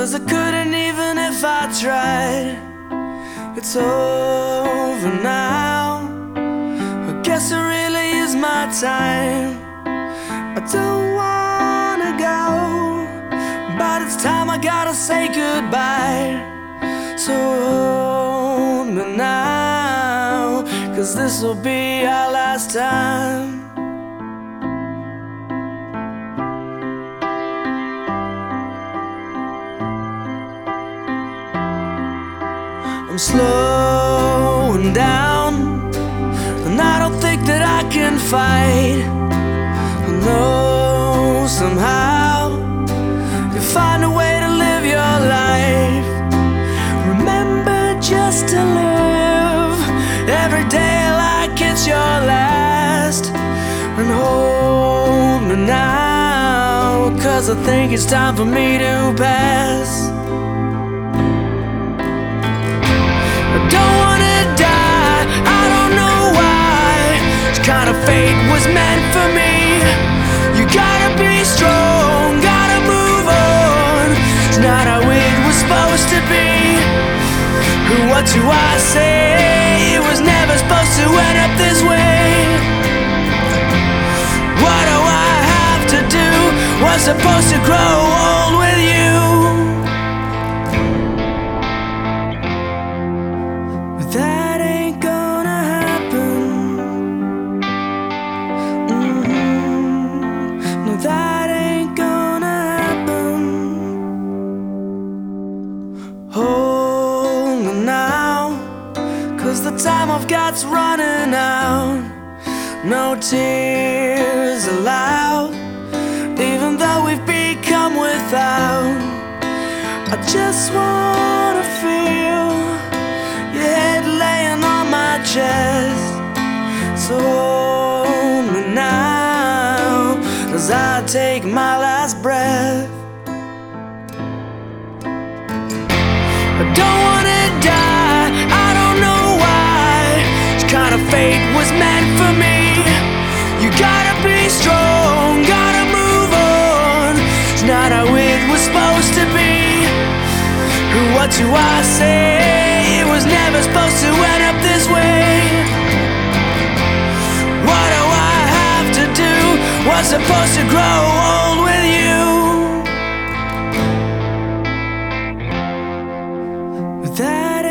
'cause I couldn't even if I tried. It's over now, I guess it really is my time. I don't wanna go, but it's time I gotta say goodbye. So hold me now, 'cause this'll be our last time. I'm slowing down, and I don't think that I can fight. I know somehow you'll find a way to live your life. Remember just to live every day like it's your last. And hold me now, 'cause I think it's time for me to pass. I don't wanna die, I don't know why. This kind of fate was meant for me. You gotta be strong, gotta move on. It's not how it was supposed to be. What do I say? It was never supposed to end up this way. What do I have to do? Was supposed to grow old with you. But that ain't gonna happen. No, that ain't gonna happen. Hold me now, 'cause the time I've got's running out. No tears allowed, even though we've become without. I just wanna feel your head laying on my chest. So hold me now, as I take my last breath. I don't wanna die, I don't know why. This kind of fate was meant for me. You gotta be strong, gotta move on. It's not how it was supposed to be. What do I say? It was never supposed to end up this way. What do I have to do? Was supposed to grow old with you. But that